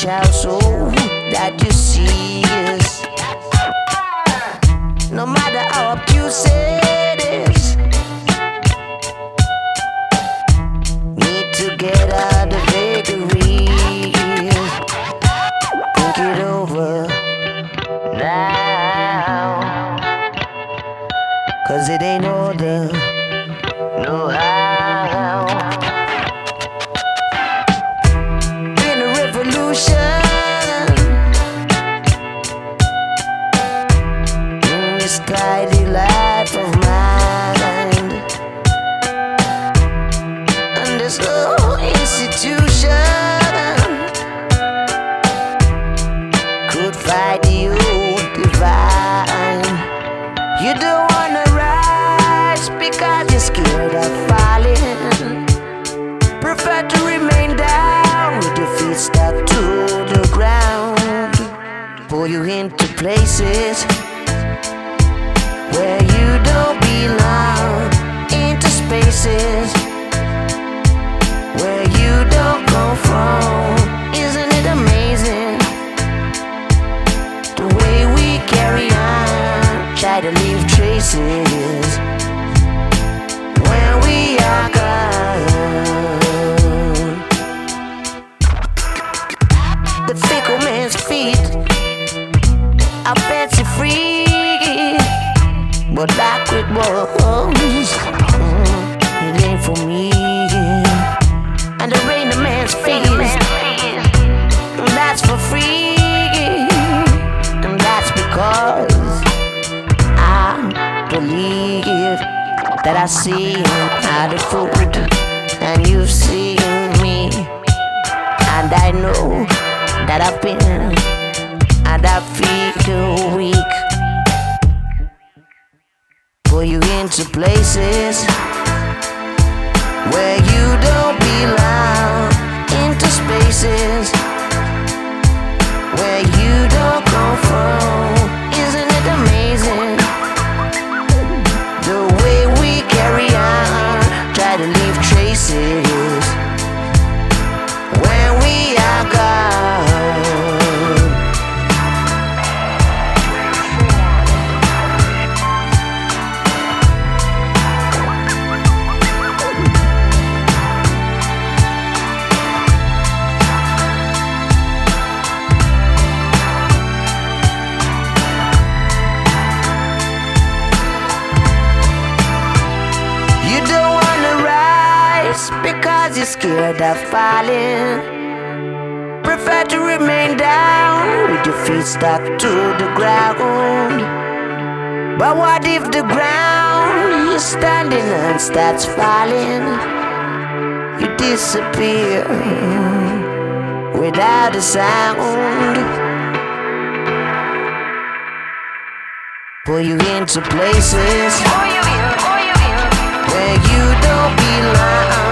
special so that you see us. No matter how abused it is, need to get out the vagary. Think it over now, 'cause it ain't order, no how. Been a revolution in this tidy life of mine, and there's no institution could fight the old divine. You don't wanna rise because you're scared of falling. Prefer to remain down with your feet stuck to the ground. Pull you into places where you don't belong, into spaces where you don't come from. Isn't it amazing the way we carry on? Try to leave traces when we are gone. The fickle man's feet are fancy free, but like with bones, it ain't for me. And the rain the man's face, that's for free, and that's because I believe that I see how the food, and you've seen me, and I know that I've been, and I feel weak. Pull you into places where you don't belong, into spaces where you don't come from. Isn't it amazing the way we carry on? Try to leave traces when we are gone. Because you're scared of falling, prefer to remain down with your feet stuck to the ground. But what if the ground you're standing on starts falling? You disappear without a sound. Pull you into places where you don't belong.